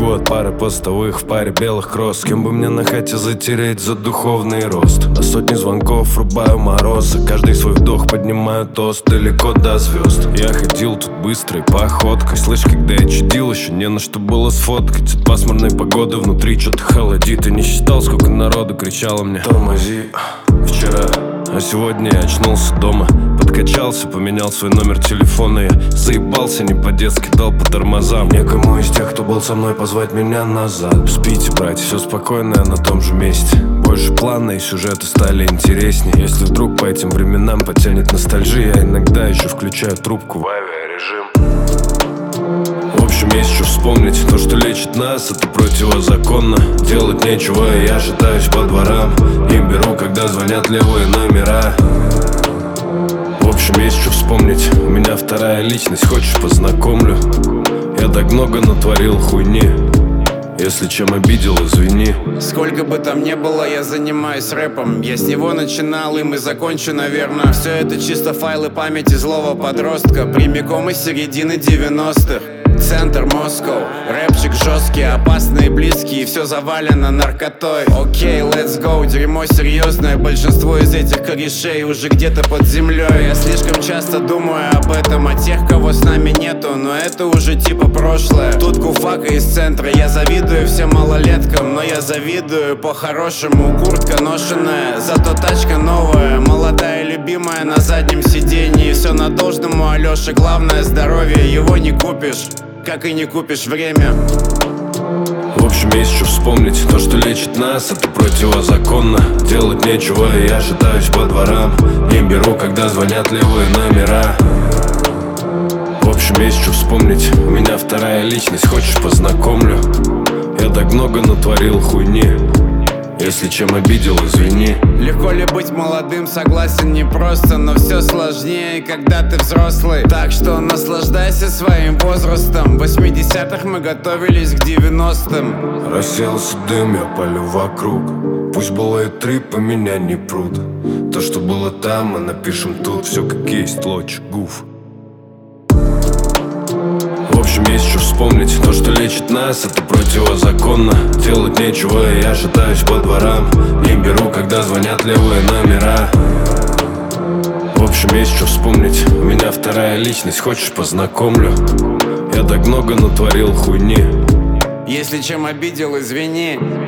Далеко от пары постовых, в паре белых кросс. С кем бы мне на хате затереть за духовный рост? На сотни звонков рубаю мороз, за каждый свой вдох поднимаю тост далеко до звезд. Я ходил тут быстрой походкой, слышь, когда я чудил, еще не на что было сфоткать. От пасмурной погоды внутри что-то холодит. И не считал, сколько народу кричало мне: тормози. Вчера, а сегодня я очнулся дома, подкачался, поменял свой номер телефона. Я заебался, не по-детски дал по тормозам. Некому из тех, кто был со мной, позвать меня назад. Спите, братья, все спокойно, я на том же месте. Больше плана и сюжеты стали интереснее. Если вдруг по этим временам потянет ностальжия, я иногда еще включаю трубку в авиарежим. В общем, есть что вспомнить. То, что лечит нас, это противозаконно. Делать нечего, и я шатаюсь по дворам. Не беру, когда звонят левые номера. В общем, есть что вспомнить. У меня вторая личность, хочешь, познакомлю? Я так много натворил хуйни. Если чем обидел, извини. Сколько бы там ни было, я занимаюсь рэпом. Я с него начинал, им и закончу, наверное. Все это чисто файлы памяти злого подростка, прямиком из середины 90-х. Центр Москва, рэпчик жесткий, опасный и близкий, и все завалено наркотой. Окей, let's go, дерьмо серьезное. Большинство из этих корешей уже где-то под землей. Я слишком часто думаю об этом, о тех, кого с нами нету, но это уже типа прошлое. Тут куфака из центра, я завидую всем малолеткам, но я завидую по-хорошему. Куртка ношеная, зато тачка новая, молодая и любимая на заднем сиденье. Все на должном у Алёши, главное здоровье, его не купишь, как и не купишь время. В общем, есть что вспомнить. То, что лечит нас, это противозаконно. Делать нечего, и я шатаюсь по дворам. Не беру, когда звонят левые номера. В общем, есть что вспомнить. У меня вторая личность, хочешь, познакомлю? Я так много натворил хуйни. Если чем обидел, извини. Легко ли быть молодым, согласен, непросто, но все сложнее, когда ты взрослый. Так что наслаждайся своим возрастом. В 80-х мы готовились к 90-м. Рассеялся дым, я палю вокруг. Пусть буллет трипы меня не прут. То, что было там, мы напишем тут. Все как есть, лоч, гуф. В общем, есть что вспомнить. То, что лечит нас, это противозаконно. Делать нечего, и я шатаюсь по дворам. Не беру, когда звонят левые номера. В общем, есть что вспомнить. У меня вторая личность, хочешь, познакомлю? Я так много натворил хуйни. Если чем обидел, извини.